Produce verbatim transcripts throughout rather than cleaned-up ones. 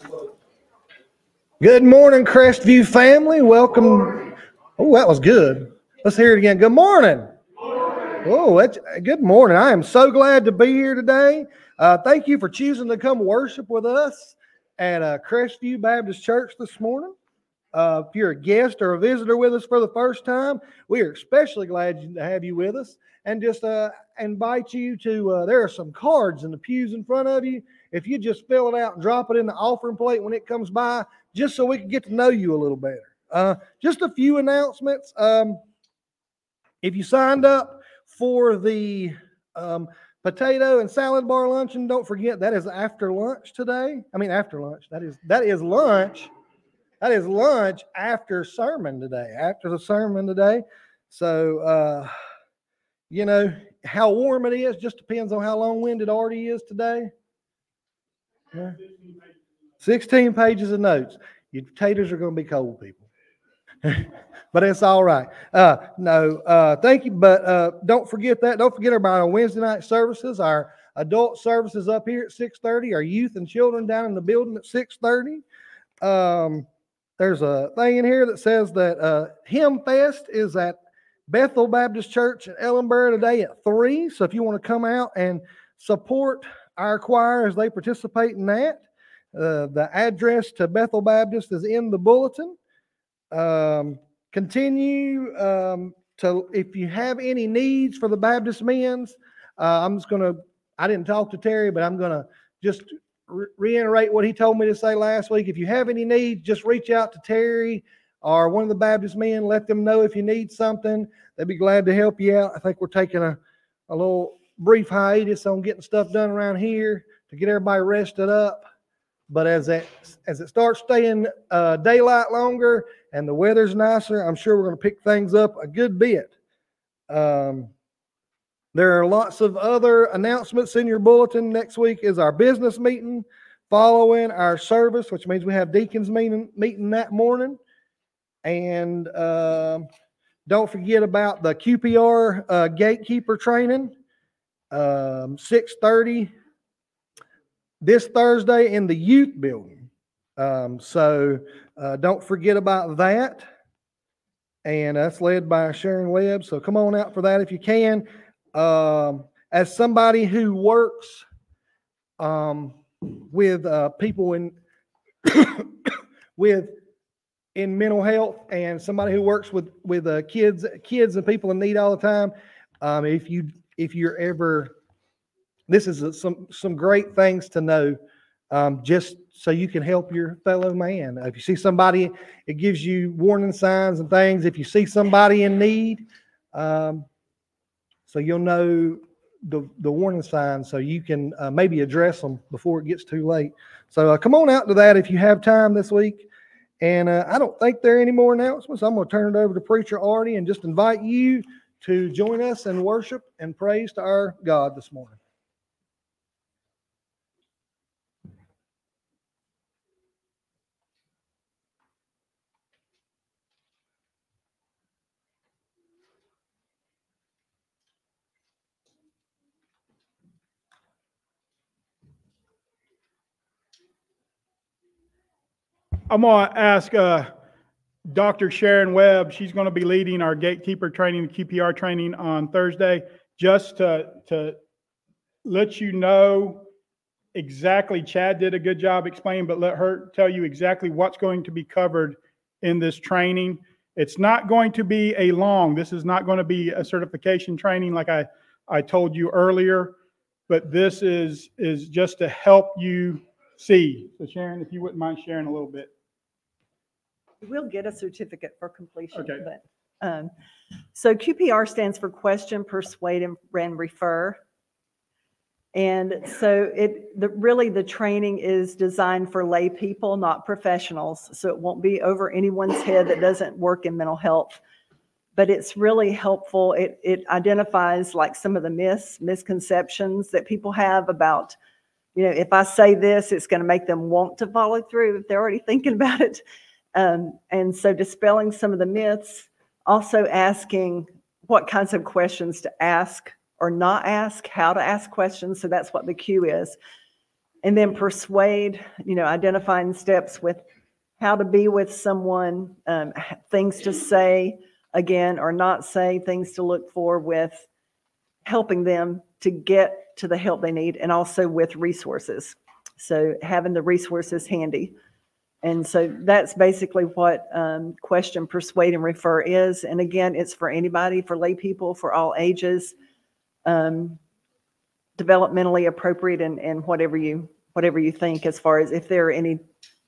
Good morning, Crestview family. Welcome. Oh, that was good. Let's hear it again. Good morning. Oh, that's, good morning. I am so glad to be here today. Uh, thank you for choosing to come worship with us at uh, Crestview Baptist Church this morning. Uh, if you're a guest or a visitor with us for the first time, we are especially glad to have you with us, and just uh, invite you to, uh, there are some cards in the pews in front of you. If you just fill it out and drop it in the offering plate when it comes by, just so we can get to know you a little better. Uh, just a few announcements. Um, if you signed up for the um, potato and salad bar luncheon, don't forget that is after lunch today. I mean, after lunch. That is that is lunch. That is lunch after sermon today, after the sermon today. So, uh, you know, how warm it is just depends on how long-winded Artie is today. Yeah. sixteen pages of notes. Your potatoes are going to be cold, people. But it's all right. Uh, no, uh, thank you. But uh, don't forget that. Don't forget about our Wednesday night services, our adult services up here at six thirty, our youth and children down in the building at six thirty. Um, There's a thing in here that says that uh, Hymn Fest is at Bethel Baptist Church in Ellenboro today at three. So if you want to come out and support our choir as they participate in that, uh, the address to Bethel Baptist is in the bulletin. Um, continue um, to, if you have any needs for the Baptist men's, uh, I'm just going to, I didn't talk to Terry, but I'm going to just reiterate what he told me to say last week. If you have any needs, just reach out to Terry or one of the Baptist men. Let them know if you need something. They'd be glad to help you out. I think we're taking a, a little brief hiatus on getting stuff done around here to get everybody rested up. But as that as it starts staying uh, daylight longer and the weather's nicer, I'm sure we're going to pick things up a good bit. Um, There are lots of other announcements in your bulletin. Next week is our business meeting following our service, which means we have deacons meeting, meeting that morning. And uh, don't forget about the Q P R uh, gatekeeper training, um, six thirty this Thursday in the youth building. Um, so uh, don't forget about that. And that's led by Sharon Webb. So come on out for that if you can. Um, as somebody who works um, with uh, people in with in mental health, and somebody who works with with uh, kids kids and people in need all the time, um, if you if you're ever, this is a, some some great things to know, um, just so you can help your fellow man. If you see somebody, it gives you warning signs and things. If you see somebody in need. Um, So you'll know the, the warning signs so you can uh, maybe address them before it gets too late. So uh, come on out to that if you have time this week. And uh, I don't think there are any more announcements. I'm going to turn it over to Preacher Artie and just invite you to join us in worship and praise to our God this morning. I'm going to ask uh, Doctor Sharon Webb. She's going to be leading our gatekeeper training, the Q P R training on Thursday, just to, to let you know exactly. Chad did a good job explaining, but let her tell you exactly what's going to be covered in this training. It's not going to be a long, this is not going to be a certification training like I, I told you earlier, but this is, is just to help you see. So Sharon, if you wouldn't mind sharing a little bit. We'll get a certificate for completion. Okay. But, um, so Q P R stands for Question, Persuade, and Refer. And so it the, really the training is designed for lay people, not professionals. So it won't be over anyone's head that doesn't work in mental health. But it's really helpful. It, it identifies like some of the myths, misconceptions that people have about, you know, if I say this, it's going to make them want to follow through if they're already thinking about it. Um, and so dispelling some of the myths, also asking what kinds of questions to ask or not ask, how to ask questions. So that's what the Q is. And then persuade, you know, identifying steps with how to be with someone, um, things to say again or not say, things to look for with helping them to get to the help they need, and also with resources. So having the resources handy. And so that's basically what um, question, persuade, and refer is. And again, it's for anybody, for lay people, for all ages, um, developmentally appropriate, and, and whatever you whatever you think, as far as if there are any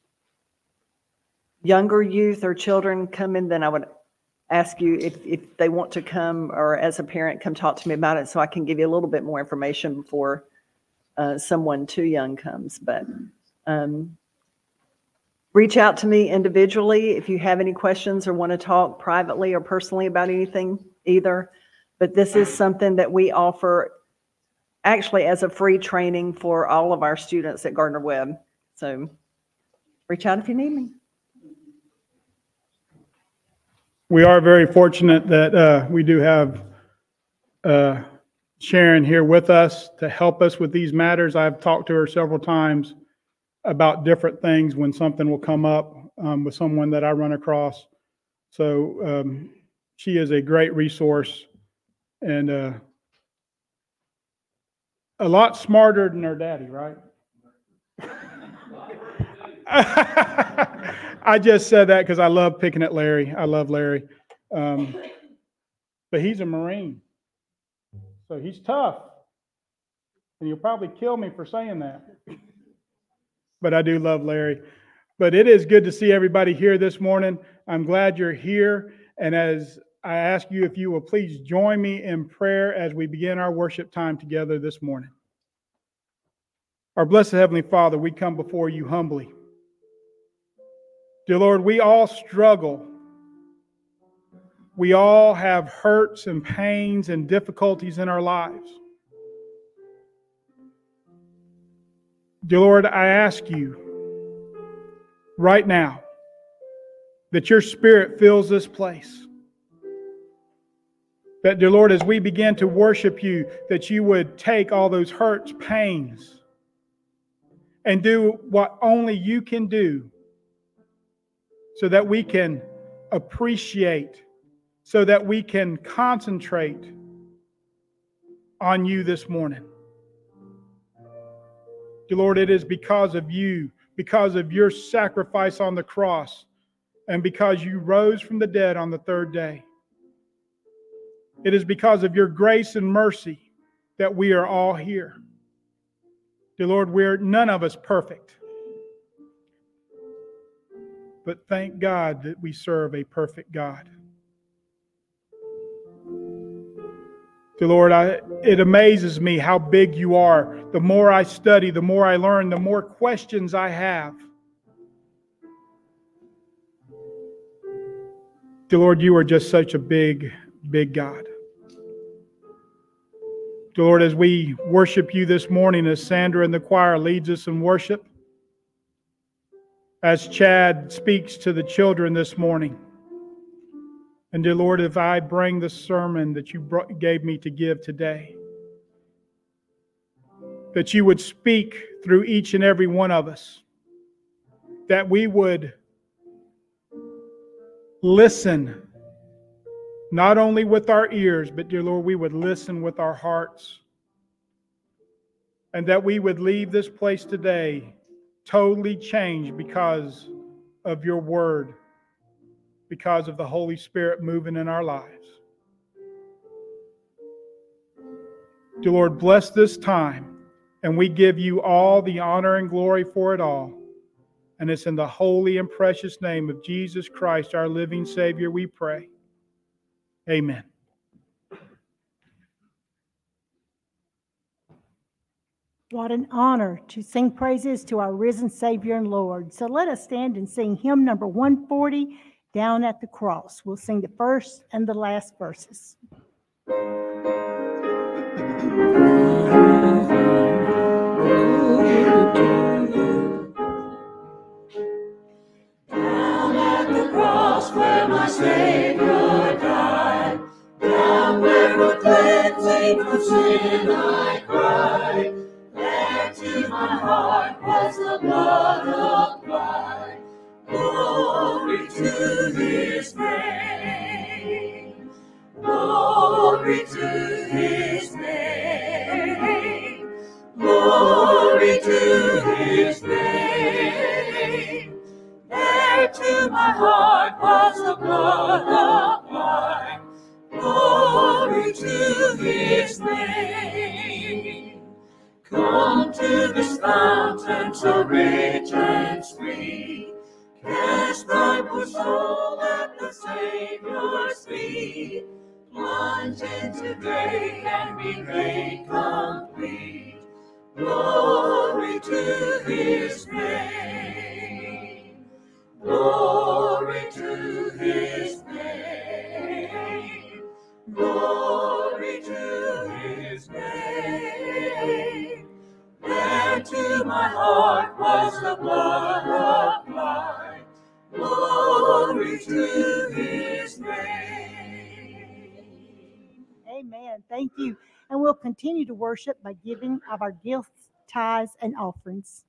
younger youth or children coming, then I would ask you if, if they want to come, or as a parent, come talk to me about it so I can give you a little bit more information before uh, someone too young comes. But um, reach out to me individually if you have any questions or want to talk privately or personally about anything either. But this is something that we offer actually as a free training for all of our students at Gardner-Webb. So reach out if you need me. We are very fortunate that uh, we do have uh, Sharon here with us to help us with these matters. I've talked to her several times about different things when something will come up um, with someone that I run across. So um, she is a great resource, and uh, a lot smarter than her daddy, right? I just said that because I love picking at Larry. I love Larry. Um, but he's a Marine. So he's tough. And you'll probably kill me for saying that. But I do love Larry. But it is good to see everybody here this morning. I'm glad you're here. And as I ask you if you will please join me in prayer as we begin our worship time together this morning. Our blessed Heavenly Father, we come before you humbly. Dear Lord, we all struggle. We all have hurts and pains and difficulties in our lives. Dear Lord, I ask you right now that your Spirit fills this place. That, dear Lord, as we begin to worship you, that you would take all those hurts, pains, and do what only you can do, so that we can appreciate, so that we can concentrate on you this morning. Dear Lord, it is because of you, because of your sacrifice on the cross, and because you rose from the dead on the third day. It is because of your grace and mercy that we are all here. Dear Lord, we're none of us perfect. But thank God that we serve a perfect God. Dear Lord, I, it amazes me how big you are. The more I study, the more I learn, the more questions I have. Dear Lord, you are just such a big, big God. Dear Lord, as we worship you this morning, as Sandra and the choir leads us in worship, as Chad speaks to the children this morning, and dear Lord, if I bring the sermon that you brought, gave me to give today, that you would speak through each and every one of us, that we would listen, not only with our ears, but dear Lord, we would listen with our hearts, and that we would leave this place today totally changed because of your word, because of the Holy Spirit moving in our lives. Dear Lord, bless this time, and we give you all the honor and glory for it all. And it's in the holy and precious name of Jesus Christ, our living Savior, we pray. Amen. What an honor to sing praises to our risen Savior and Lord. So let us stand and sing hymn number one forty, Down at the Cross. We'll sing the first and the last verses. Down at the cross where my Savior died, down where for cleansing from sin I cried, there to my heart to his name. Glory to his name. Glory to his name. There to my heart was the blood applied. Glory to his name. Come to this fountain so rich and sweet. Cast thy poor soul at the Savior's feet. Plunge into day and be made complete. Glory to his name. Glory to his name. Glory to his name. There to my heart was the blood applied. Glory to his name. Amen. Thank you. And we'll continue to worship by giving of our gifts, tithes, and offerings.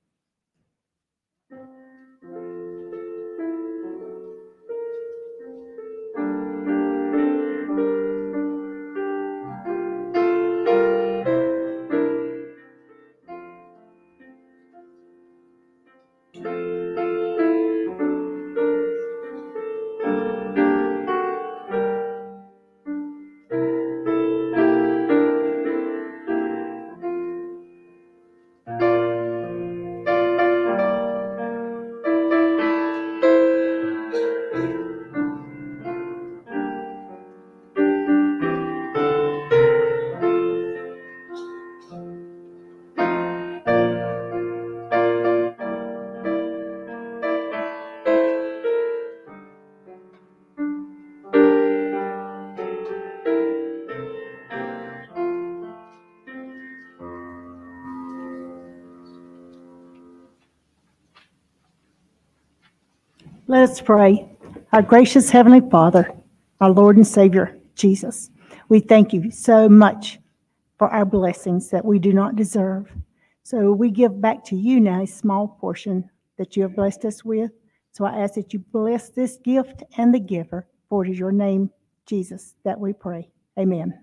Let us pray. Our gracious Heavenly Father, our Lord and Savior, Jesus, we thank you so much for our blessings that we do not deserve. So we give back to you now a small portion that you have blessed us with. So I ask that you bless this gift and the giver, for it is your name, Jesus, that we pray. Amen.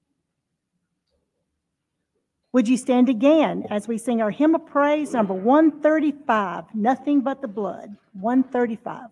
Would you stand again as we sing our hymn of praise, number one thirty-five, Nothing But the Blood, one thirty-five.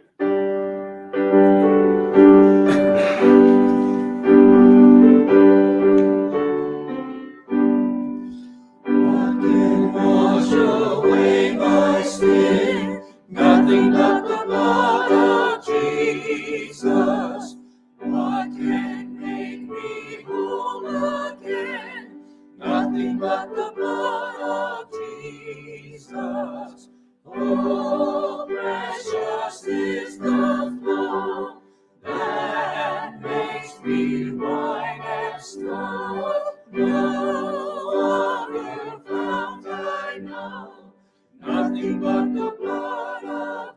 What can wash away my sin? Nothing but the blood of Jesus. What can make me whole again? Nothing but the blood of Jesus. Oh, precious is the flow that makes me white as snow. No other fount I know, nothing but the blood of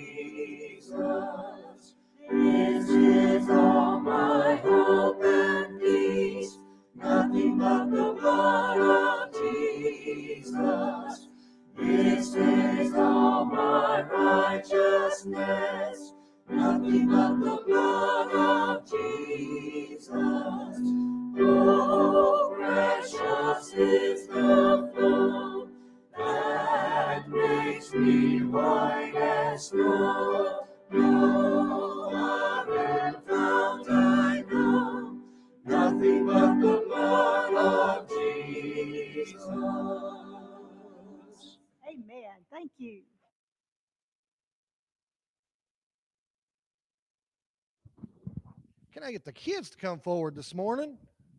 Jesus. This is all my hope and peace, nothing but the blood of Jesus. This is all my righteousness, nothing but the blood of Jesus. Oh, precious is the flow that makes me white as snow. No other fount I know, nothing but the blood of Jesus. Amen. Thank you. Can I get the kids to come forward this morning?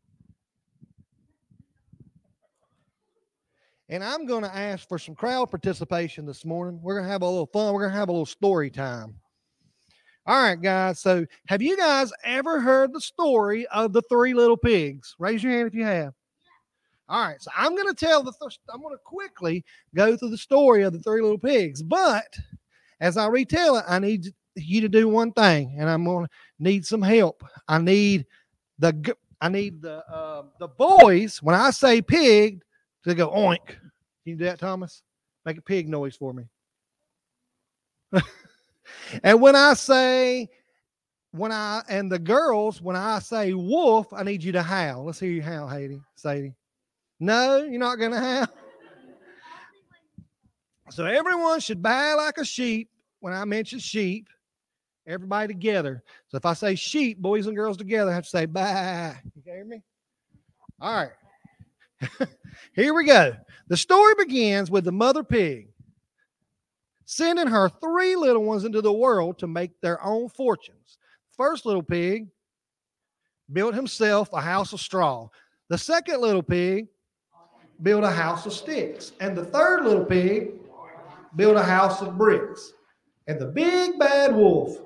And I'm going to ask for some crowd participation this morning. We're going to have a little fun. We're going to have a little story time. All right, guys. So have you guys ever heard the story of the three little pigs? Raise your hand if you have. All right. So I'm going to tell the, th- I'm going to quickly go through the story of the three little pigs. But as I retell it, I need you to do one thing, and I'm going to need some help. I need the, I need the, uh, the boys, when I say pig, to go oink. Can you do that, Thomas? Make a pig noise for me. And when I say, when I, and the girls, when I say wolf, I need you to howl. Let's hear you howl, Haiti, Sadie. No, you're not going to howl. So everyone should baa like a sheep when I mention sheep. Everybody together. So if I say sheep, boys and girls together have to say baa. You hear me? All right. Here we go. The story begins with the mother pig sending her three little ones into the world to make their own fortunes. First little pig built himself a house of straw. The second little pig built a house of sticks. And the third little pig built a house of bricks. And the big bad wolf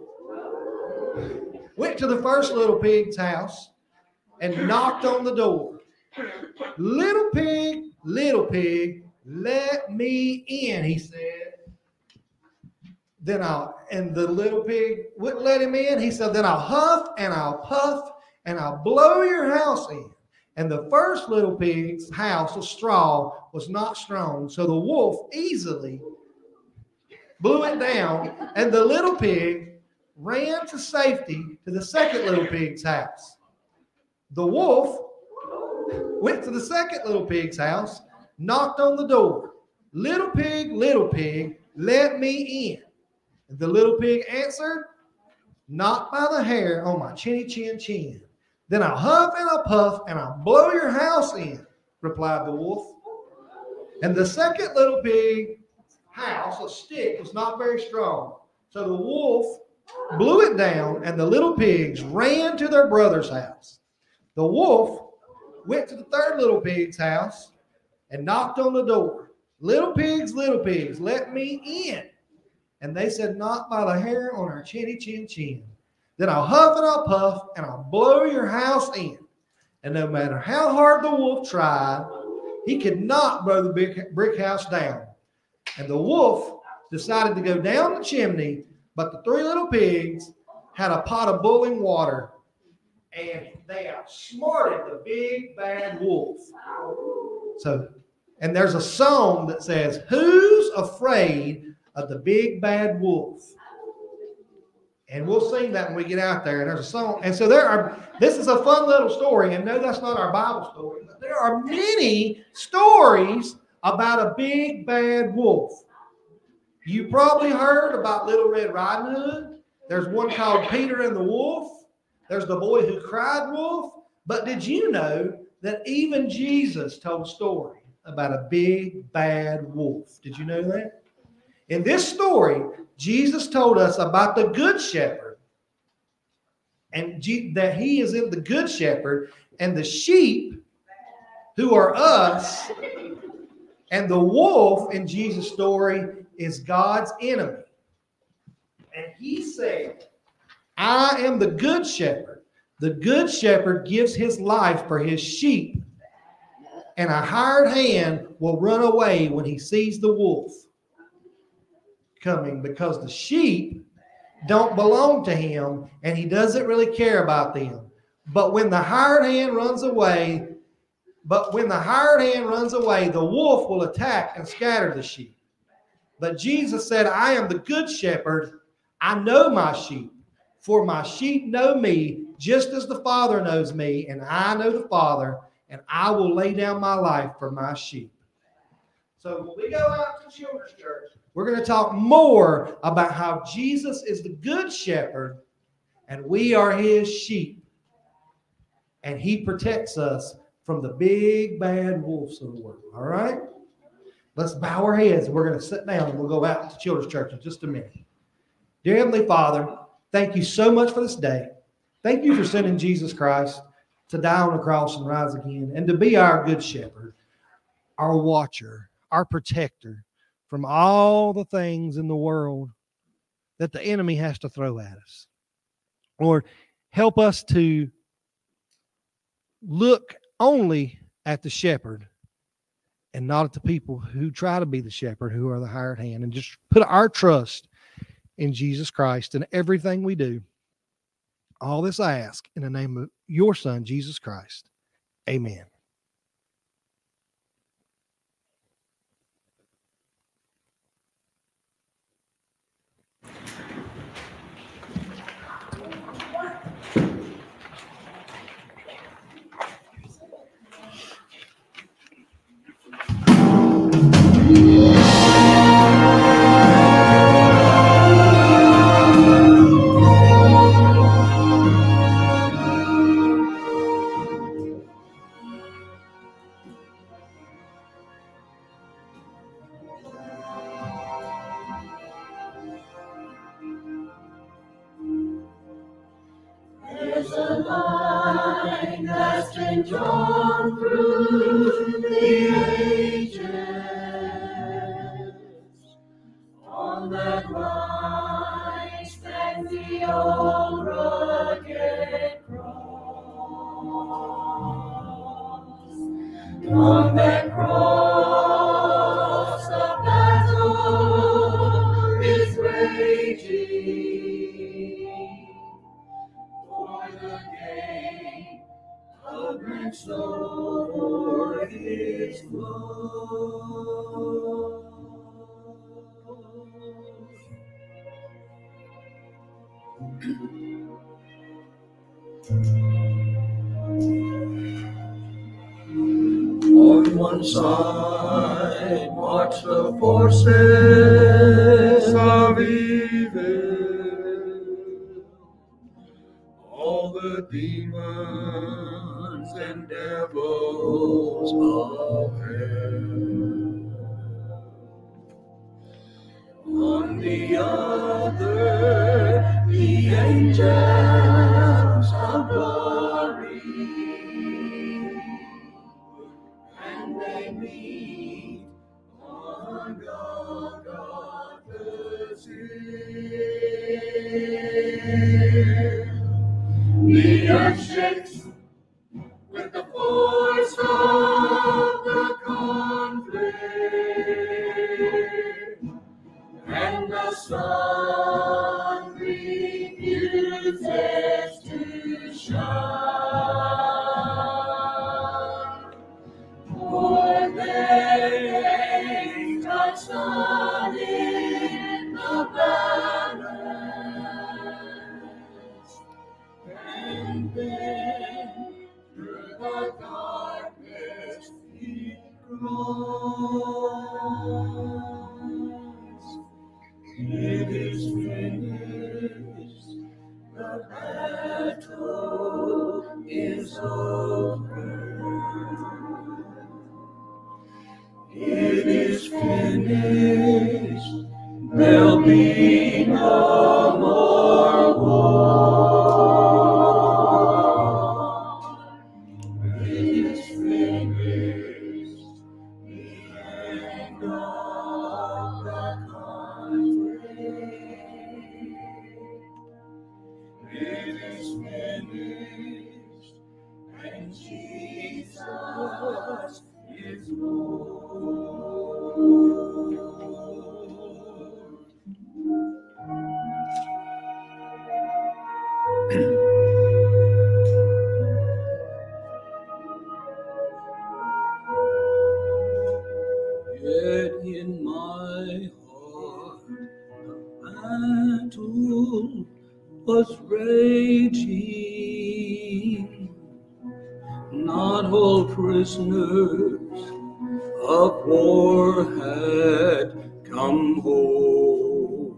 went to the first little pig's house and knocked on the door. Little pig, little pig, let me in, he said. Then I'll, and the little pig wouldn't let him in. He said, then I'll huff and I'll puff and I'll blow your house in. And the first little pig's house of straw was not strong, so the wolf easily blew it down, and the little pig ran to safety to the second little pig's house. The wolf went to the second little pig's house, knocked on the door. Little pig, little pig, let me in. And the little pig answered, not by the hair on my chinny chin chin. Then I'll huff and I'll puff and I'll blow your house in, replied the wolf. And the second little pig house, a stick, was not very strong. So the wolf blew it down, and the little pigs ran to their brother's house. The wolf went to the third little pig's house and knocked on the door. Little pigs, little pigs, let me in. And they said, not by the hair on our chinny chin chin. Then I'll huff and I'll puff and I'll blow your house in. And no matter how hard the wolf tried, he could not blow the big brick house down. And the wolf decided to go down the chimney, but the three little pigs had a pot of boiling water, and they outsmarted the big bad wolf. So, and there's a song that says, who's afraid of the big bad wolf? And we'll sing that when we get out there. And there's a song. And so there are, this is a fun little story. And no, that's not our Bible story. But there are many stories about a big bad wolf. You probably heard about Little Red Riding Hood. There's one called Peter and the Wolf. There's the boy who cried wolf. But did you know that even Jesus told a story about a big bad wolf? Did you know that? In this story, Jesus told us about the good shepherd, and G- that he is in the good shepherd, and the sheep, who are us, and the wolf in Jesus' story is God's enemy. And he said, I am the good shepherd. The good shepherd gives his life for his sheep, and a hired hand will run away when he sees the wolf coming, because the sheep don't belong to him and he doesn't really care about them. But when the hired hand runs away, but when the hired hand runs away, the wolf will attack and scatter the sheep. But Jesus said, I am the good shepherd. I know my sheep, for my sheep know me just as the Father knows me, and I know the Father, and I will lay down my life for my sheep. So when we go out to Children's Church, we're going to talk more about how Jesus is the good shepherd and we are his sheep. And he protects us from the big bad wolves of the world. All right? Let's bow our heads. We're going to sit down and we'll go out to Children's Church in just a minute. Dear Heavenly Father, thank you so much for this day. Thank you for sending Jesus Christ to die on the cross and rise again, and to be our good shepherd, our watcher, our protector from all the things in the world that the enemy has to throw at us. Lord, help us to look only at the shepherd and not at the people who try to be the shepherd, who are the hired hand, and just put our trust in Jesus Christ in everything we do. All this I ask in the name of your Son, Jesus Christ. Amen. went on through the ages on that line stands the old rugged cross. On that cross the battle is raging for the gain of man's soul for his blood. On one side march the forces of evil, all the demons and devils of hell. On the other, the angels of glory, and they meet on Golgotha's hill. The earth shakes with the force of the conflict, and the sun refuses to shine. For they touch sun in the balance, and then through the darkness he cries, it is finished, the battle is over. It is finished, there'll be no more war. It is finished, the end of the conflict. It is finished, and Jesus is Lord. Yet in my heart the battle was raging, not all prisoners of war had come home.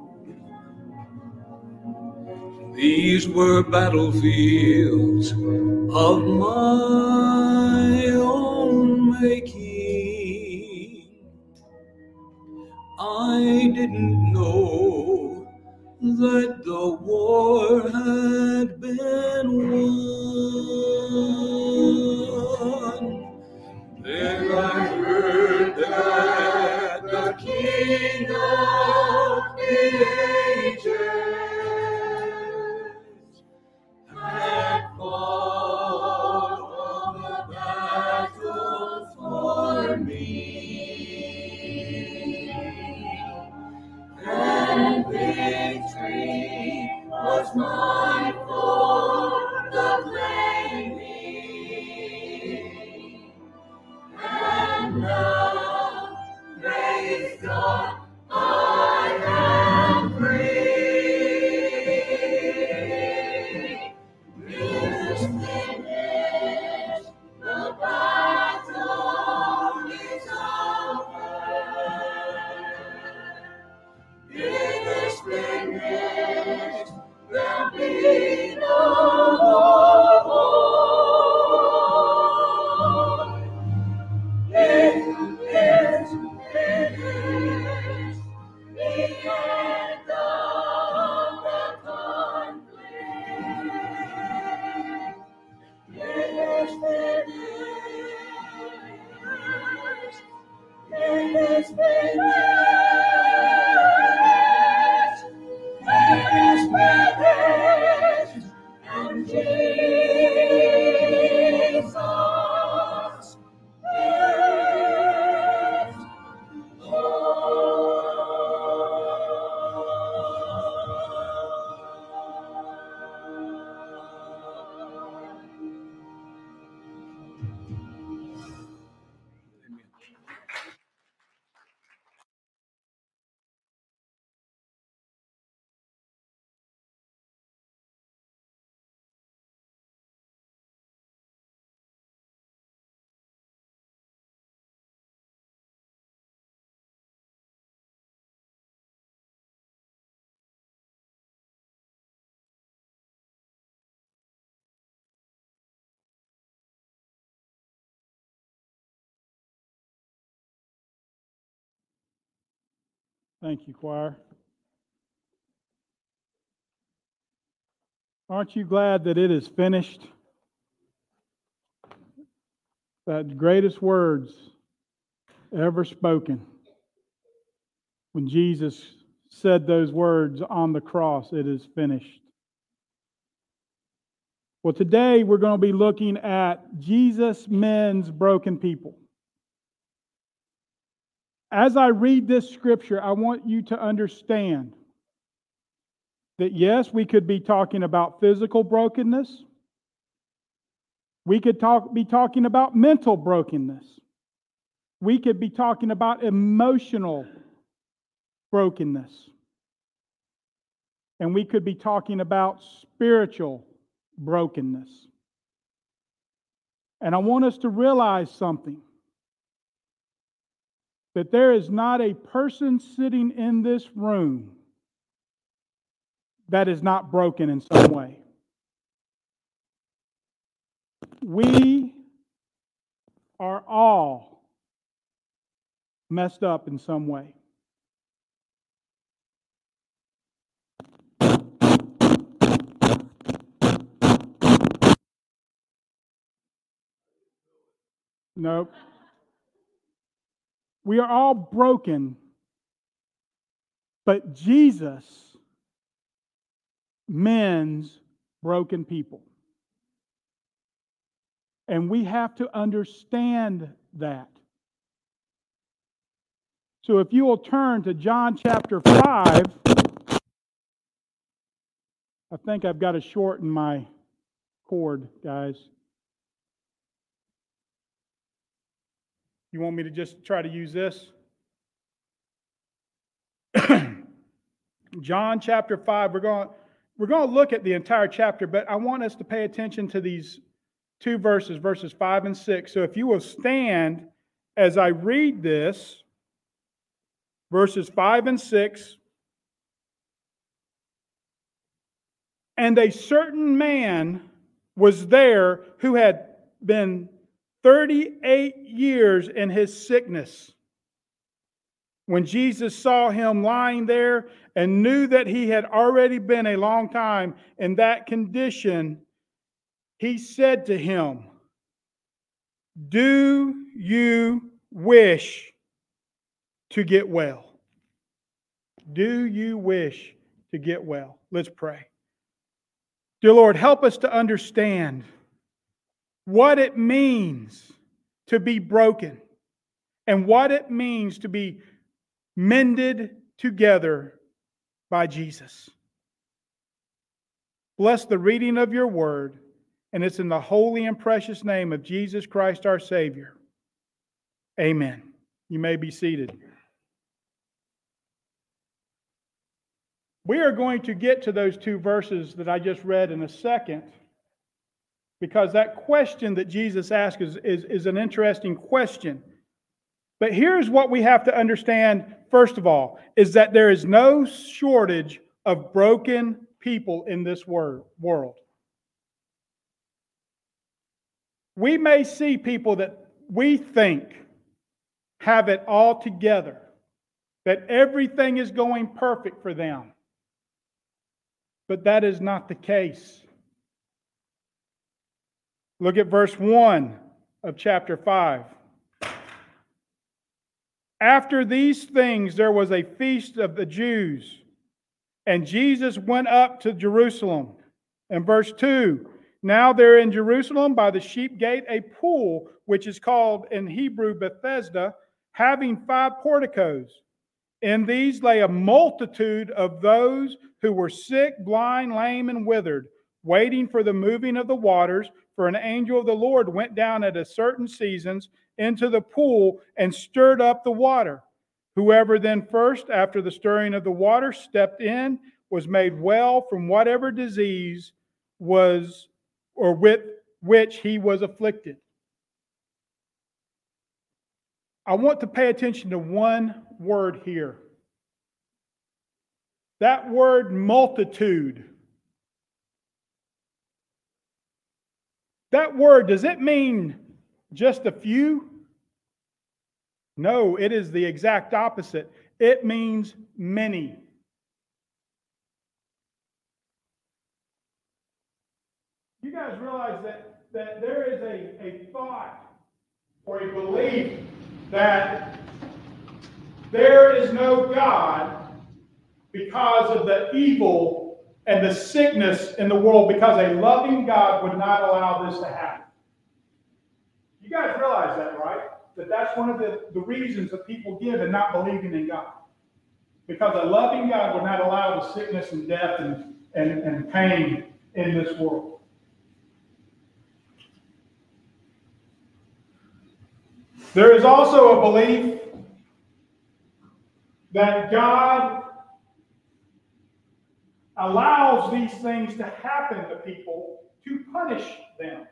These were battlefields of my own making. I didn't know that the war had been won. Then I heard that the King of the ages had fought all the battles for me, and victory was mine for the claiming. And now, praise God, I am free. It is finished, the battle is over. It is finished, there'll be no more war. It is finished, the end of the conflict. It is finished. Thank you, choir. Aren't you glad that it is finished? That greatest words ever spoken. When Jesus said those words on the cross, it is finished. Well, today we're going to be looking at Jesus mends broken people. As I read this scripture, I want you to understand that yes, we could be talking about physical brokenness. We could talk, be talking about mental brokenness. We could be talking about emotional brokenness. And we could be talking about spiritual brokenness. And I want us to realize something. That there is not a person sitting in this room that is not broken in some way. We are all messed up in some way. Nope. We are all broken, but Jesus mends broken people. And we have to understand that. So if you will turn to John chapter five, I think I've got to shorten my cord, guys. You want me to just try to use this? John chapter five, we're going, we're going to look at the entire chapter, but I want us to pay attention to these two verses, verses five and six. So if you will stand as I read this, verses five and six. And a certain man was there who had been thirty-eight years in his sickness. When Jesus saw him lying there and knew that he had already been a long time in that condition, he said to him, "Do you wish to get well?" Do you wish to get well? Let's pray. Dear Lord, help us to understand what it means to be broken and what it means to be mended together by Jesus. Bless the reading of your word, and it's in the holy and precious name of Jesus Christ our Savior. Amen. You may be seated. We are going to get to those two verses that I just read in a second, because that question that Jesus asked is, is, is an interesting question. But here's what we have to understand, first of all, is that there is no shortage of broken people in this world. We may see people that we think have it all together, that everything is going perfect for them. But that is not the case. Look at verse one of chapter five. After these things, there was a feast of the Jews, and Jesus went up to Jerusalem. And verse two, now there in Jerusalem by the sheep gate a pool, which is called in Hebrew Bethesda, having five porticos. In these lay a multitude of those who were sick, blind, lame, and withered, waiting for the moving of the waters. For an angel of the Lord went down at a certain seasons into the pool and stirred up the water. Whoever then first, after the stirring of the water, stepped in, was made well from whatever disease was or with which he was afflicted. I want to pay attention to one word here. That word multitude. That word, does it mean just a few? No, it is the exact opposite. It means many. You guys realize that, that there is a, a thought or a belief that there is no God because of the evil and the sickness in the world, because a loving God would not allow this to happen. You guys realize that, right? That that's one of the, the reasons that people give in not believing in God. Because a loving God would not allow the sickness and death and, and, and pain in this world. There is also a belief that God allows these things to happen to people to punish them.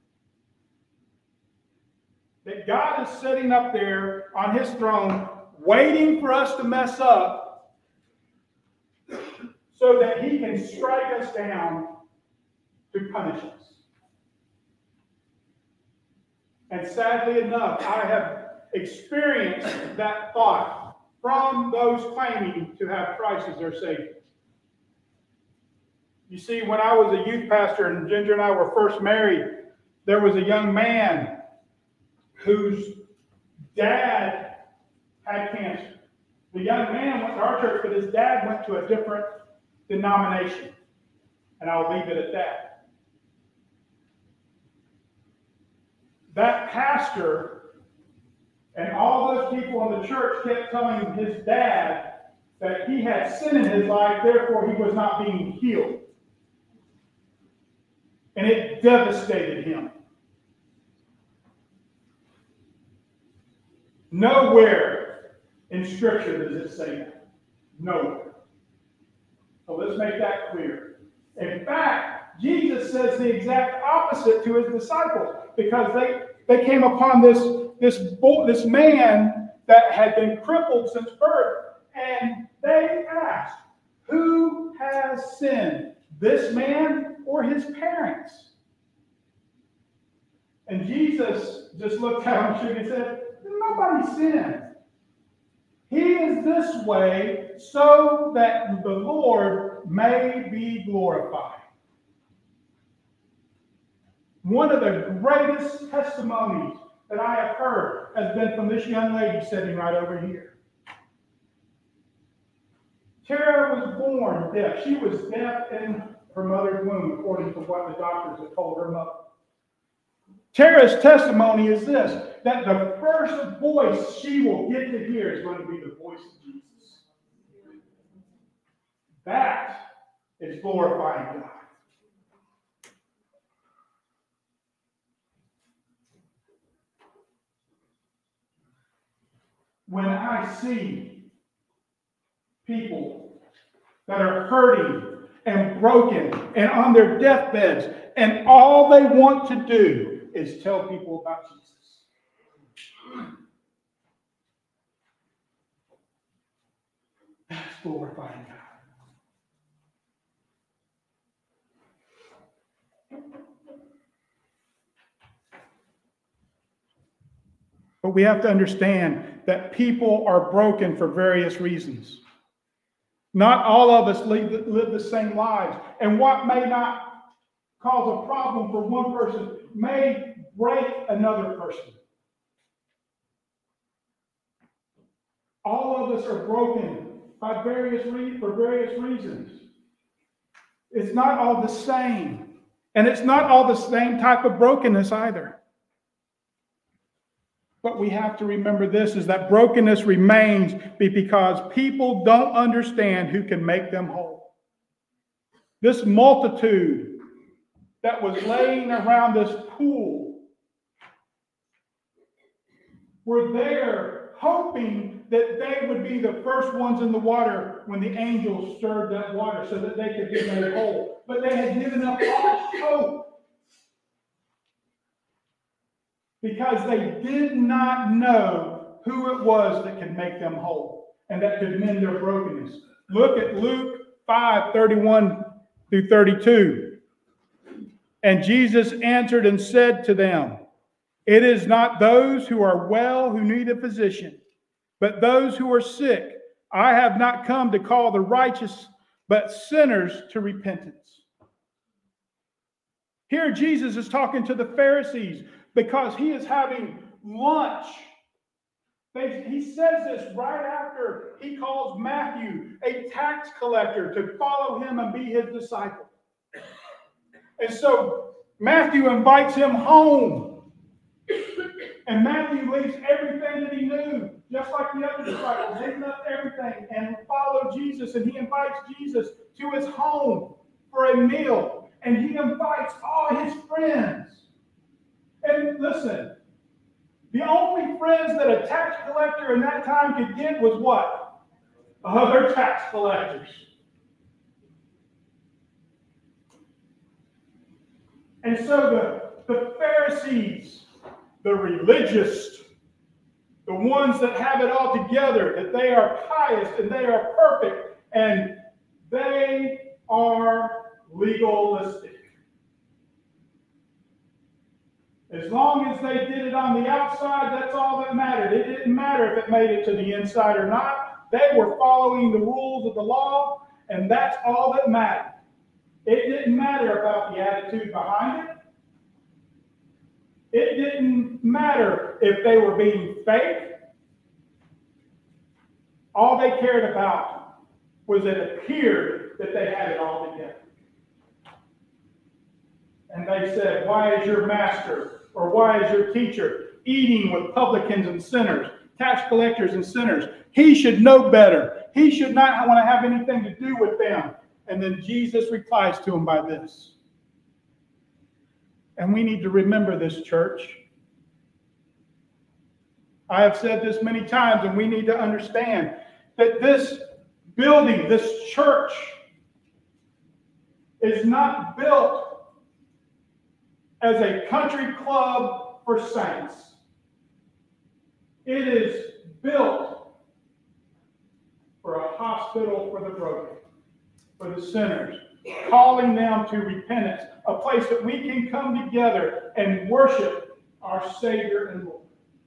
That God is sitting up there on his throne waiting for us to mess up so that he can strike us down to punish us. And sadly enough, I have experienced that thought from those claiming to have Christ as their Savior. You see, when I was a youth pastor and Ginger and I were first married, there was a young man whose dad had cancer. The young man went to our church, but his dad went to a different denomination. And I'll leave it at that. That pastor and all those people in the church kept telling his dad that he had sin in his life, therefore he was not being healed. And it devastated him. Nowhere in Scripture does it say that. Nowhere. So let's make that clear. In fact, Jesus says the exact opposite to his disciples, because they, they came upon this, this, this man that had been crippled since birth, and they asked, who has sinned, this man or his parents? And Jesus just looked at him and said, nobody sinned. He is this way so that the Lord may be glorified. One of the greatest testimonies that I have heard has been from this young lady sitting right over here. Tara was born deaf. She was deaf in her mother's womb, according to what the doctors had told her mother. Tara's testimony is this, that the first voice she will get to hear is going to be the voice of Jesus. That is glorifying God. When I see people that are hurting and broken and on their deathbeds, and all they want to do is tell people about Jesus, that's glorifying God. But we have to understand that people are broken for various reasons. Not all of us live, live the same lives. And what may not cause a problem for one person may break another person. All of us are broken by various re- for various reasons. It's not all the same. And it's not all the same type of brokenness either. But we have to remember this, is that brokenness remains because people don't understand who can make them whole. This multitude that was laying around this pool were there hoping that they would be the first ones in the water when the angels stirred that water so that they could be made whole. But they had given up all hope because they did not know who it was that could make them whole and that could mend their brokenness. Look at Luke five, thirty-one through thirty-two. And Jesus answered and said to them, "It is not those who are well who need a physician, but those who are sick. I have not come to call the righteous, but sinners to repentance. Here Jesus is talking to the Pharisees because he is having lunch. He says this right after he calls Matthew, a tax collector, to follow him and be his disciple. And so Matthew invites him home. And Matthew leaves everything that he knew, just like the other disciples, leaving up everything and follow Jesus. And he invites Jesus to his home for a meal. And he invites all his friends. And listen, the only friends that a tax collector in that time could get was what? Other tax collectors. And so the, the Pharisees, the religious, the ones that have it all together, that they are pious and they are perfect, and they are legalistic. As long as they did it on the outside, that's all that mattered. It didn't matter if it made it to the inside or not. They were following the rules of the law, and that's all that mattered. It didn't matter about the attitude behind it. It didn't matter if they were being fake. All they cared about was it appeared that they had it all together. And they said, why is your master or why is your teacher eating with publicans and sinners, tax collectors and sinners? He should know better. He should not want to have anything to do with them. And then Jesus replies to him by this. And we need to remember this, church. I have said this many times, and we need to understand that this building, this church, is not built as a country club for saints. It is built for a hospital for the broken, for the sinners, calling them to repentance, a place that we can come together and worship our Savior and Lord.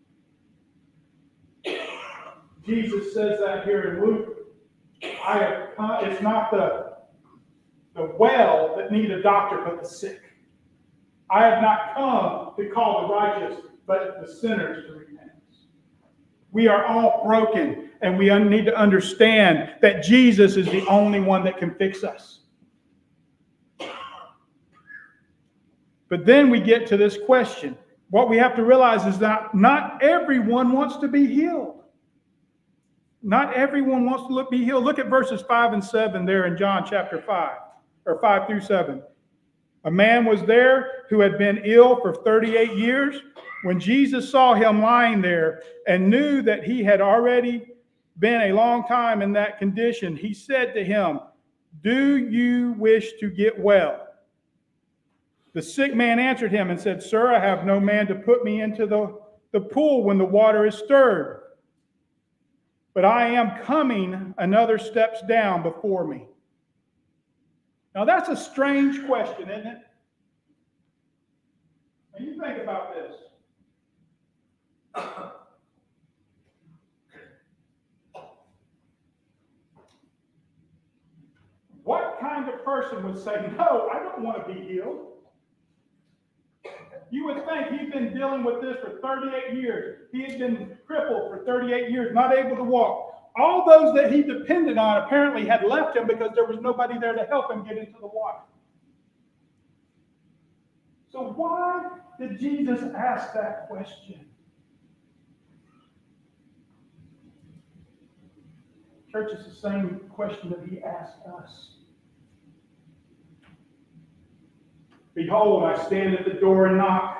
Jesus says that here in Luke. I have come, it's not the, the well that need a doctor, but the sick. I have not come to call the righteous, but the sinners to repentance. We are all broken, and we need to understand that Jesus is the only one that can fix us. But then we get to this question. What we have to realize is that not everyone wants to be healed. Not everyone wants to look, be healed. Look at verses five and seven there in John chapter five, or five through seven. A man was there who had been ill for thirty-eight years. When Jesus saw him lying there and knew that he had already been a long time in that condition, he said to him, "Do you wish to get well?" The sick man answered him and said, "Sir, I have no man to put me into the, the pool when the water is stirred. But I am coming another steps down before me." Now that's a strange question, isn't it? Now you think about this. What kind of person would say, "No, I don't want to be healed"? You would think he'd been dealing with this for thirty-eight years. He had been crippled for thirty-eight years, not able to walk. All those that he depended on apparently had left him because there was nobody there to help him get into the water. So why did Jesus ask that question? Church, it's the same question that he asked us. "Behold, I stand at the door and knock."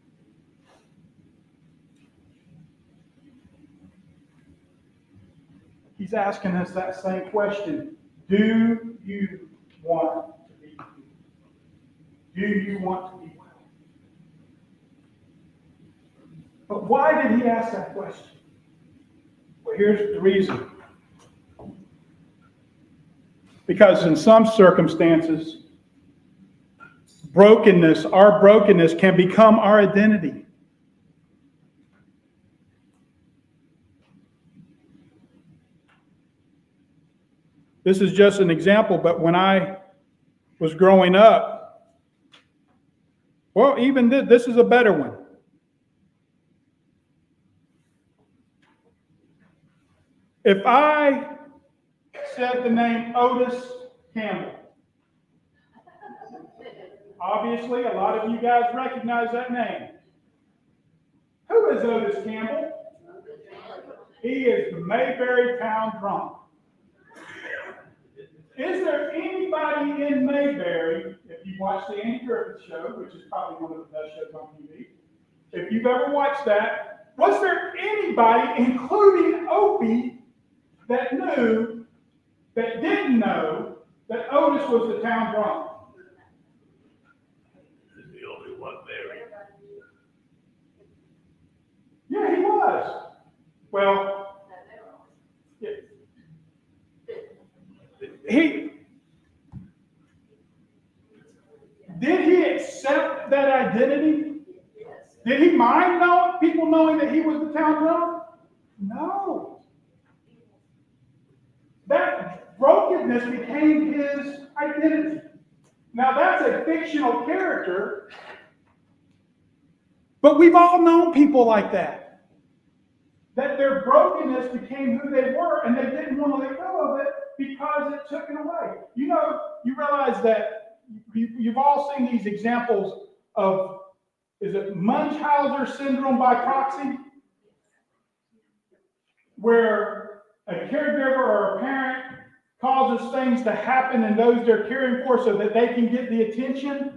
He's asking us that same question. Do you want to be healed? Do you want to be well? But why did he ask that question? Well, here's the reason. Because in some circumstances, brokenness, our brokenness can become our identity. This is just an example, but when I was growing up, well, even this, this is a better one. If I said the name Otis Campbell, obviously a lot of you guys recognize that name. Who is Otis Campbell? He is the Mayberry Town Drunk. Is there anybody in Mayberry, if you watch the Andy Griffith Show, which is probably one of the best shows on T V, if you've ever watched that, was there anybody, including Opie, that knew, that didn't know, that Otis was the town drunk? He's the only one there. Yeah, he was. Well, yeah. he did he accept that identity? Did he mind know, people knowing that he was the town drunk? No. That brokenness became his identity. Now that's a fictional character, but we've all known people like that. That their brokenness became who they were, and they didn't want to let go of it because it took it away. You know, you realize that you, you've all seen these examples of, is it Munchausen syndrome by proxy? Where a caregiver or a parent causes things to happen in those they're caring for so that they can get the attention.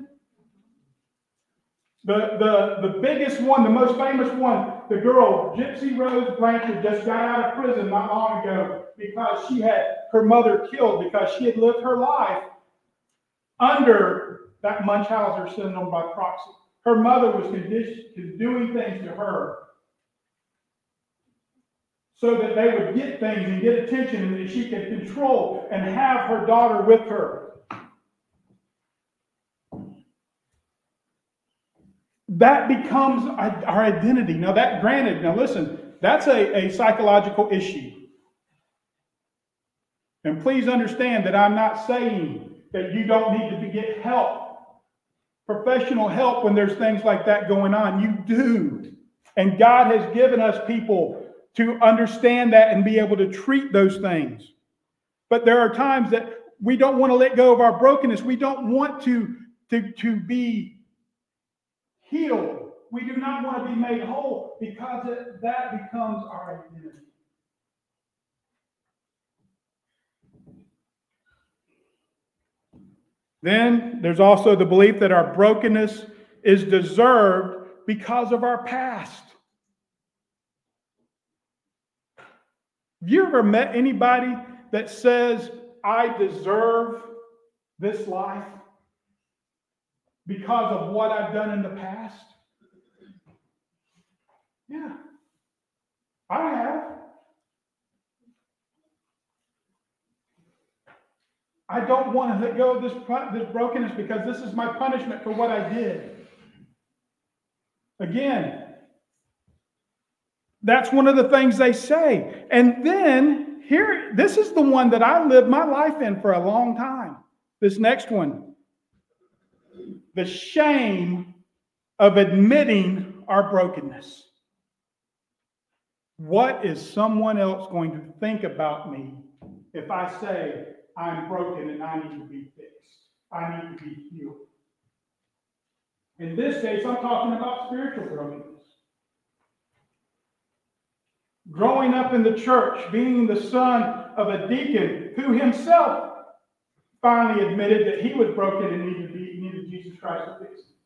The, the, the biggest one, the most famous one, the girl, Gypsy Rose Blanchard, just got out of prison not long ago because she had her mother killed because she had lived her life under that Munchausen syndrome by proxy. Her mother was conditioned, doing things to her so that they would get things and get attention and that she could control and have her daughter with her. That becomes our identity. Now that, granted, now listen, that's a, a psychological issue. And please understand that I'm not saying that you don't need to get help, professional help when there's things like that going on. You do. And God has given us people to understand that and be able to treat those things. But there are times that we don't want to let go of our brokenness. We don't want to, to, to be healed. We do not want to be made whole because it, that becomes our identity. Then there's also the belief that our brokenness is deserved because of our past. Have you ever met anybody that says, I deserve this life because of what I've done in the past? Yeah, I have. I don't want to let go of this, this brokenness because this is my punishment for what I did. Again, that's one of the things they say. And then here, this is the one that I lived my life in for a long time. This next one. The shame of admitting our brokenness. What is someone else going to think about me if I say I'm broken and I need to be fixed? I need to be healed. In this case, I'm talking about spiritual brokenness. Growing up in the church, being the son of a deacon who himself finally admitted that he was broken and needed, be, needed Jesus Christ to fix him.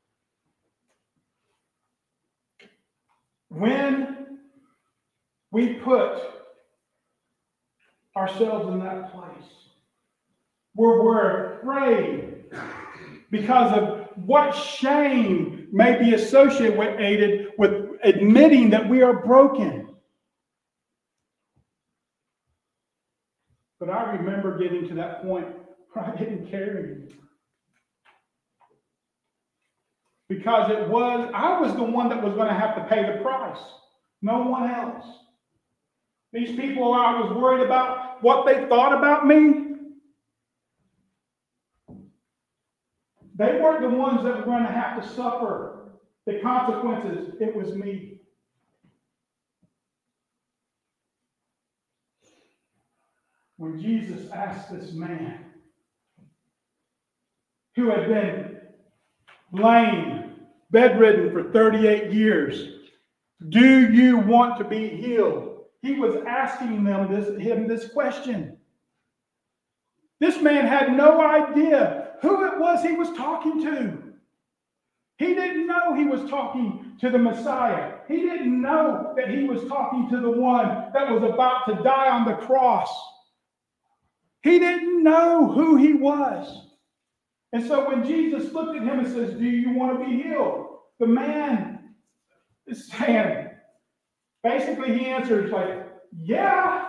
When we put ourselves in that place where we're afraid because of what shame may be associated with admitting that we are broken. But I remember getting to that point where I didn't care anymore. Because it was, I was the one that was going to have to pay the price, no one else. These people I was worried about what they thought about me. They weren't the ones that were going to have to suffer the consequences. It was me. When Jesus asked this man who had been lame, bedridden for thirty-eight years, do you want to be healed? He was asking them this, him this question. This man had no idea who it was he was talking to. He didn't know he was talking to the Messiah. He didn't know that he was talking to the one that was about to die on the cross. He didn't know who he was. And so when Jesus looked at him and says, do you want to be healed? The man is saying, basically he answers like, yeah.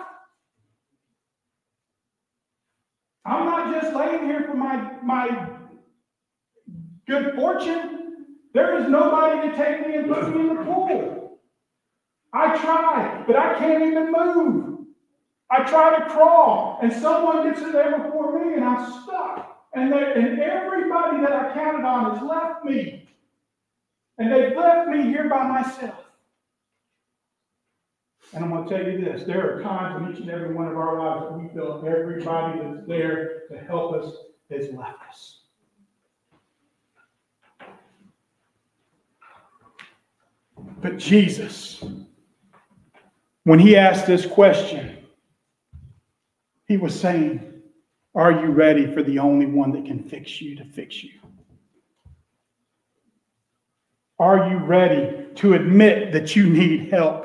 I'm not just laying here for my, my good fortune. There is nobody to take me and put me in the pool. I try, but I can't even move. I try to crawl, and someone gets in there before me, and I'm stuck. And, they, and everybody that I counted on has left me. And they've left me here by myself. And I'm going to tell you this. There are times in each and every one of our lives that we feel everybody that's there to help us has left us. But Jesus, when he asked this question, he was saying, are you ready for the only one that can fix you to fix you? Are you ready to admit that you need help?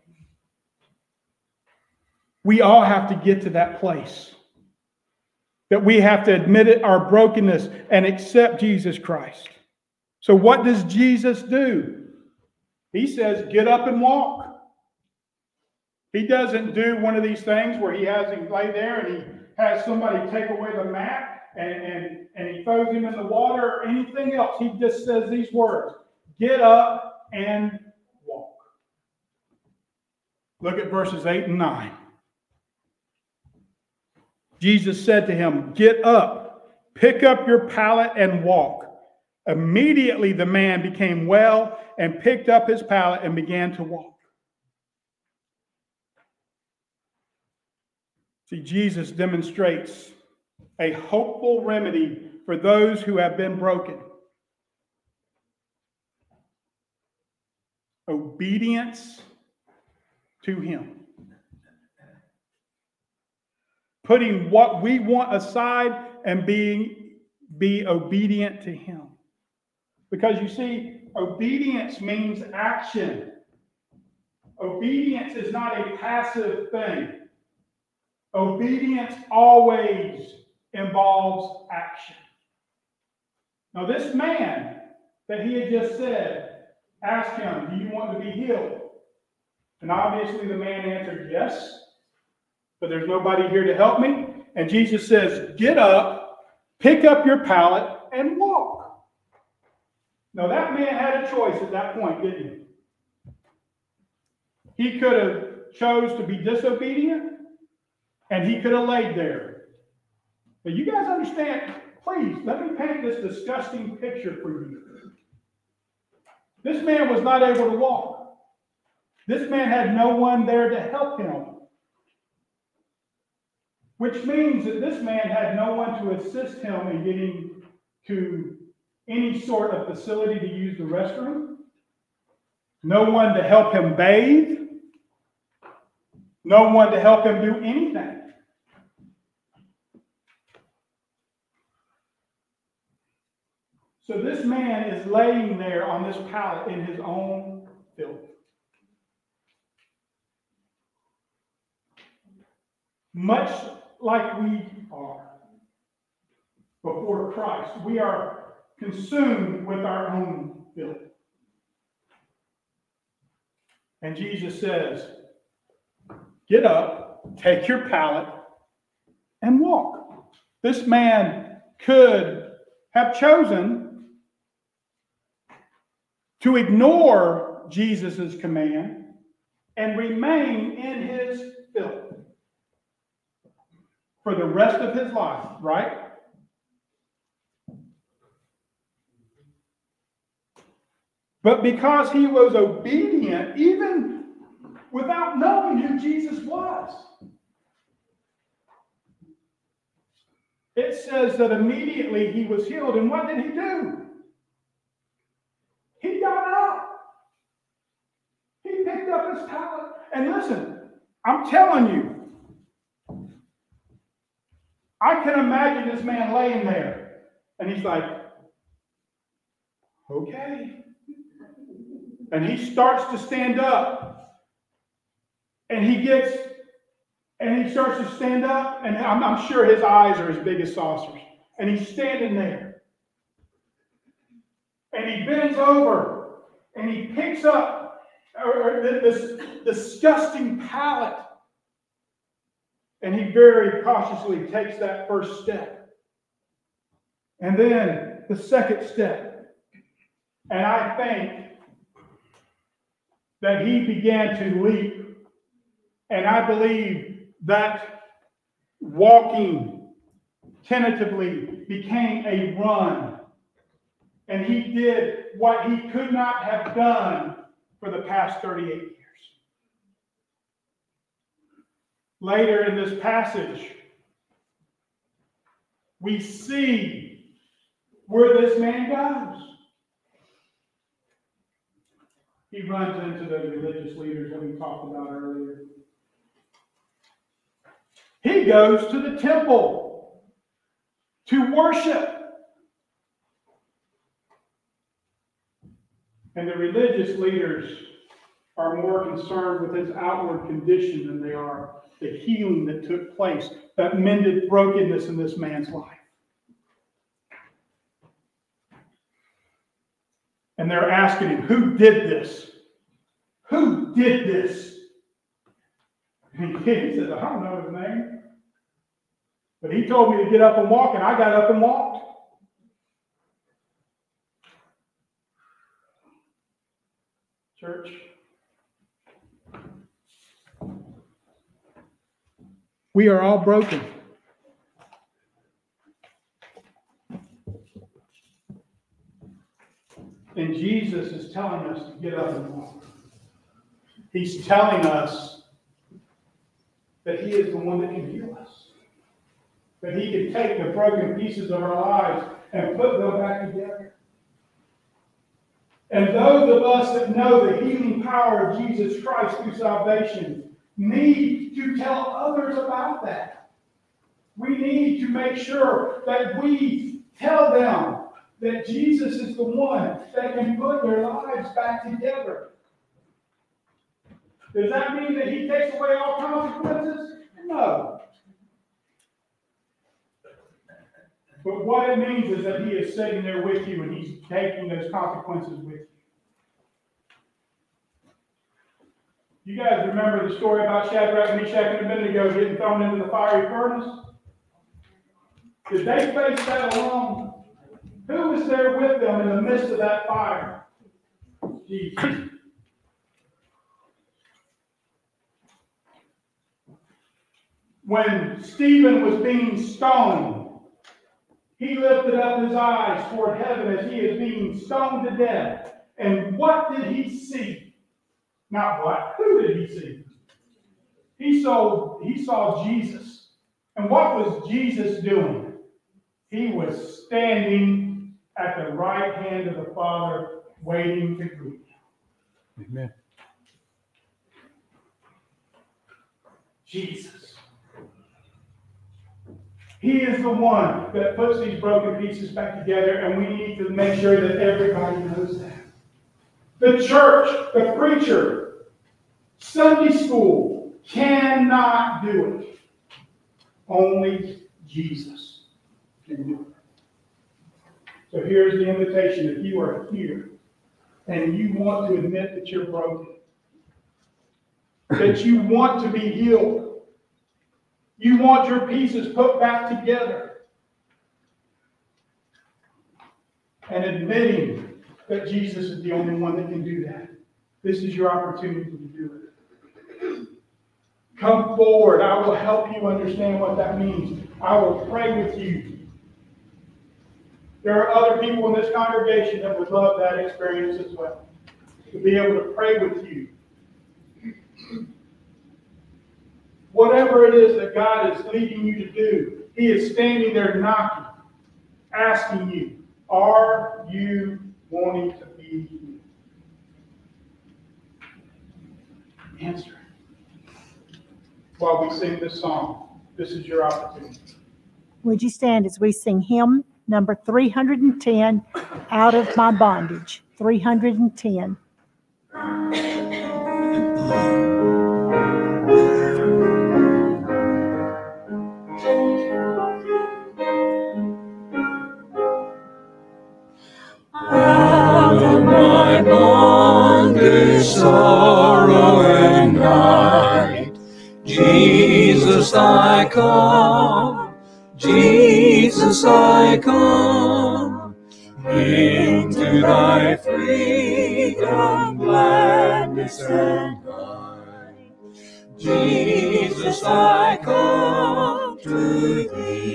We all have to get to that place that we have to admit it, our brokenness and accept Jesus Christ. So what does Jesus do? He says, get up and walk. He doesn't do one of these things where he has him lay there and he has somebody take away the mat and, and, and he throws him in the water or anything else. He just says these words, get up and walk. Look at verses eight and nine. Jesus said to him, get up, pick up your pallet and walk. Immediately the man became well and picked up his pallet and began to walk. See, Jesus demonstrates a hopeful remedy for those who have been broken. Obedience to him. Putting what we want aside and being be obedient to him. Because you see, obedience means action. Obedience is not a passive thing. Obedience always involves action. Now, this man that he had just said, asked him, do you want to be healed? And obviously the man answered yes, but there's nobody here to help me. And Jesus says, get up, pick up your pallet, and walk. Now, that man had a choice at that point, didn't he? He could have chose to be disobedient, and he could have laid there. But you guys understand, please, let me paint this disgusting picture for you. This man was not able to walk. This man had no one there to help him. Which means that this man had no one to assist him in getting to any sort of facility to use the restroom. No one to help him bathe. No one to help him do anything. So this man is laying there on this pallet in his own filth. Much like we are before Christ, we are consumed with our own filth. And Jesus says, get up, take your pallet, and walk. This man could have chosen to ignore Jesus' command and remain in his filth for the rest of his life, right? But because he was obedient, even without knowing who Jesus was, it says that immediately he was healed. And what did he do? He got up. He picked up his talent. And listen, I'm telling you, I can imagine this man laying there. And he's like, okay. And he starts to stand up. And he gets, and he starts to stand up. And I'm, I'm sure his eyes are as big as saucers. And he's standing there. And he bends over. And he picks up or, or this disgusting pallet. And he very cautiously takes that first step. And then the second step. And I think that he began to leap. And I believe that walking tentatively became a run. And he did what he could not have done for the past thirty-eight years. Later in this passage, we see where this man goes. He runs into the religious leaders that we talked about earlier. He goes to the temple to worship. And the religious leaders are more concerned with his outward condition than they are the healing that took place, that mended brokenness in this man's life. And they're asking him, who did this? Who did this? And he says, I don't know his name. But he told me to get up and walk, and I got up and walked. Church, we are all broken. And Jesus is telling us to get up and walk. He's telling us that he is the one that can heal us. That he can take the broken pieces of our lives and put them back together. And those of us that know the healing power of Jesus Christ through salvation need to tell others about that. We need to make sure that we tell them that Jesus is the one that can put their lives back together. Does that mean that he takes away all consequences? No. But what it means is that he is sitting there with you and he's taking those consequences with you. You guys remember the story about Shadrach, Meshach, and Abednego getting thrown into the fiery furnace? Did they face that alone? Who was there with them in the midst of that fire? Jesus. When Stephen was being stoned, he lifted up his eyes toward heaven as he is being stoned to death. And what did he see? Not what. Who did he see? He saw, he saw Jesus. And what was Jesus doing? He was standing at the right hand of the Father, waiting to greet him. Amen. Jesus. He is the one that puts these broken pieces back together, and we need to make sure that everybody knows that. The church, the preacher, Sunday school cannot do it. Only Jesus can do it. So here's the invitation. If you are here and you want to admit that you're broken, that you want to be healed, you want your pieces put back together, and admitting that Jesus is the only one that can do that, this is your opportunity to do it. come forward. I will help you understand what that means. I will pray with you. There are other people in this congregation that would love that experience as well, to be able to pray with you. Whatever it is that God is leading you to do, He is standing there knocking, asking you, are you wanting to be healed? Answer. While we sing this song, this is your opportunity. Would you stand as we sing hymn number three hundred ten, Out of My Bondage, three hundred ten. Out of my bondage, sorrow and night, Jesus I come, Jesus I come, into thy freedom, gladness and light. Jesus I come to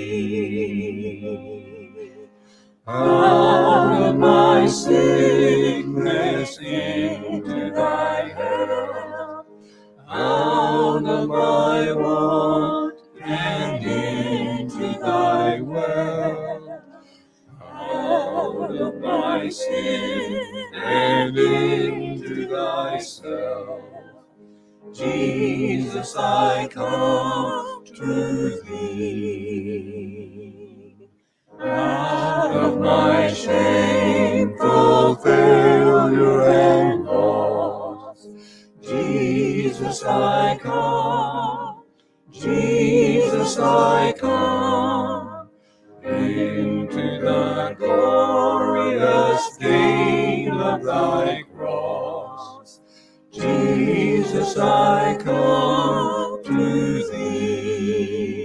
thee. Out of my sickness into thy health, out of my want and into thy wealth, out of my sin and into thyself, Jesus I come to thee. Out of my shameful failure and loss, Jesus I come, Jesus I come, into the glorious gain of thy cross, Jesus I come to thee.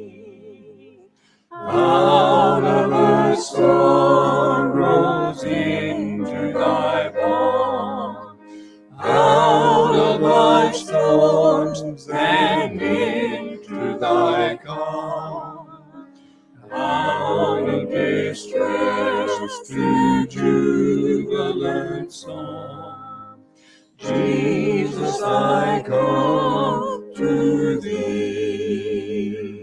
Out of our sorrows into thy bond, out of thy storms and into thy calm, out of distress to jubilant song, Jesus I come to thee.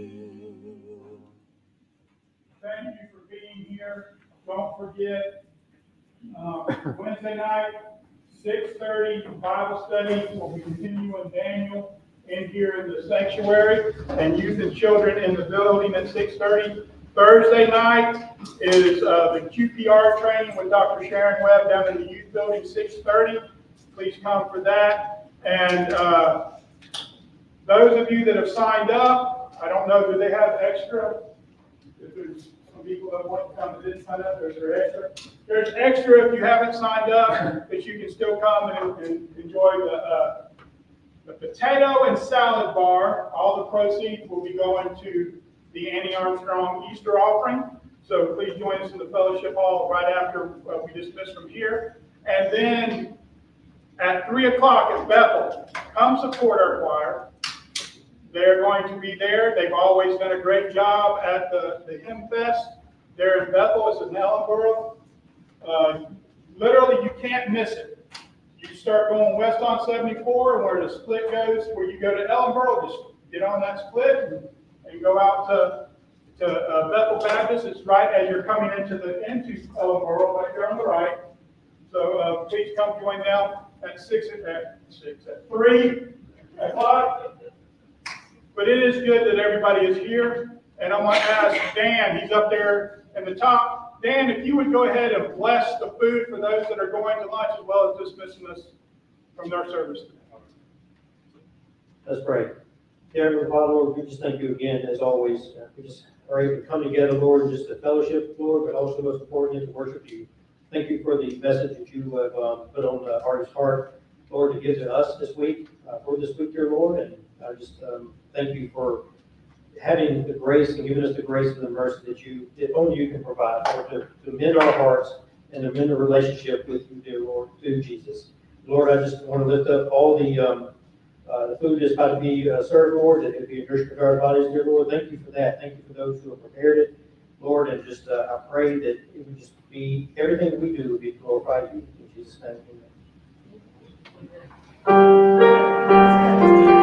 Thank you for being here. Don't forget, um, Wednesday night, six thirty, Bible study, where we continue in Daniel in here in the sanctuary, and youth and children in the building at six thirty. Thursday night is uh, the Q P R training with Doctor Sharon Webb down in the youth building, six thirty. Please come for that. And uh, those of you that have signed up, I don't know, do they have extra? If there's some people that want to come that didn't sign up, there's there extra. There's extra if you haven't signed up, but you can still come and, and enjoy the, uh, the potato and salad bar. All the proceeds will be going to the Annie Armstrong Easter offering. So please join us in the fellowship hall right after uh, we dismiss from here. And then at three o'clock at Bethel, come support our choir. They're going to be there. They've always done a great job at the, the Hymn Fest there in Bethel. It's in Ellenboro. Uh, literally, you can't miss it. You start going west on seventy-four, and where the split goes, where you go to Ellenboro, just get on that split and, and go out to, to uh, Bethel Baptist. It's right as you're coming into the into Ellenboro, right there on the right. So uh, please come join them at six at six at three o'clock. But it is good that everybody is here, and I'm going to ask Dan. He's up there in the top. Dan, if you would go ahead and bless the food for those that are going to lunch, as well as dismissing us from their service today. Let's pray. Dear Heavenly Father, Lord, we just thank you again, as always. Uh, we just are able to come together, Lord, just to fellowship, Lord, but also most importantly to worship you. Thank you for the message that you have um, put on uh, Artie's heart, Lord, to give to us this week, uh, for this week, dear Lord. And I just um, thank you for having the grace and giving us the grace and the mercy that you, that only you can provide, Lord, to, to mend our hearts and to mend the relationship with you, dear Lord, through Jesus. Lord, I just want to lift up all the um, uh, the food is about to be uh, served, Lord, that it be nourishment to our bodies, dear Lord. Thank you for that. Thank you for those who have prepared it, Lord, and just uh, I pray that it would just be, everything that we do would be glorified to you. In Jesus' name, amen.